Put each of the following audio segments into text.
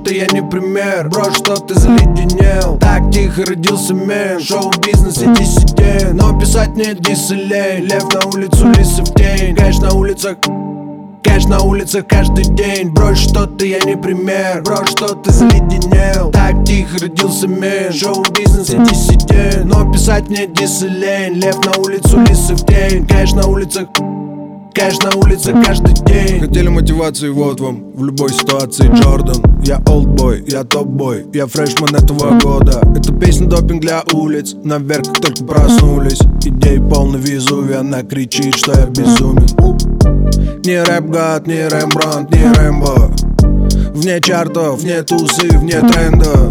что-то я не пример. Бро, что ты заледенел? Так тихо родился мен. Шоу-бизнес и диссидент. Но писать нет диселей. Лев на улицу, лисы в тень. Кэш на улицах, кэш на улицах каждый день. Бро, что-то я не пример. Бро, что ты заледенел? Так тихо родился мен. Шоу-бизнес и диссидент. Но писать нет диселей. Лев на улицу, лисы в тень. Кэш на улицах, кэш на улице каждый день. Хотели мотивации, вот вам, в любой ситуации Джордан. Я олдбой, я топ-бой, я фрешман этого года. Это песня допинг для улиц, наверх как только проснулись. Идей полный Везувий, она кричит, что я безумен. Не рэп-гад, не Рембрандт, не Рэмбо. Вне чартов, вне тусы, вне тренда.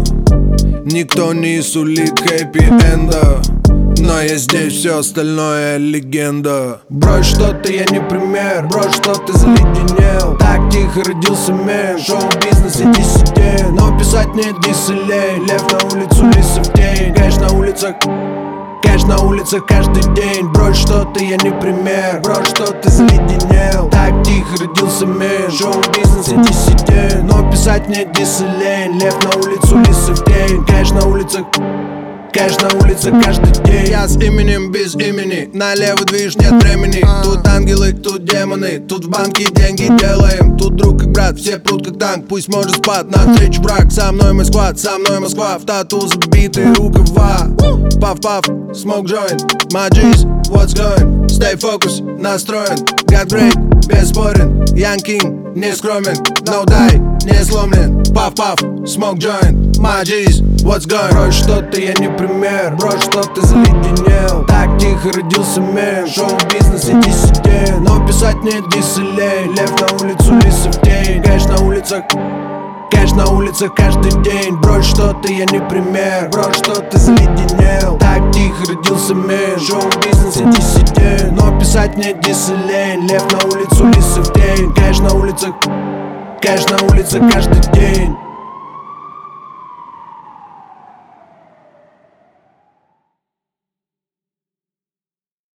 Никто не сулит хэппи-энда. Но я здесь, все остальное легенда. Бро, что-то я не пример. Бро, что ты заледенел? Так тихо родился мен. Шоу-бизнес и диссидент. Но писать нет диселей. Лев на улицу, лисы в тень. Кэш на улицах, кэш на улицах каждый день. Бро, что-то я не пример. Бро, что ты заледенел? Так тихо родился мен. Шоу-бизнес и диссидент. Но писать нет диселей. Лев на улицу, лисы в тень. Кэш на улицах, кэш на улице каждый день. Я с именем без имени, налево движ, нет времени. Тут ангелы, тут демоны, тут в банке деньги делаем. Тут друг как брат, все прут как танк, пусть может спад. Навстречу брак, со мной мой сквад, со мной Москва. В тату забитые рукава. Паф-паф, smoke joint, my G's, what's going? Stay focused, настроен, got great, бесспорен. Young King, не скромен, no die, не сломлен. Паф-паф, smoke joint, my G's, what's going? Бро, что-то я не пример. Бро, что ты заледенел? Так тихо родился мен. Шоу-бизнес и диссидент. Но писать нет диселей. Лев на улицу, лисы в тень. Кэш на улицах, кэш на улицах каждый день. Бро, что-то я не пример. Бро, что ты заледенел? Так тихо родился мен. Шоу-бизнес и диссидент. Но писать нет диселей. Лев на улицу, лисы в тень. Кэш на улицах, кэш на улицах каждый день.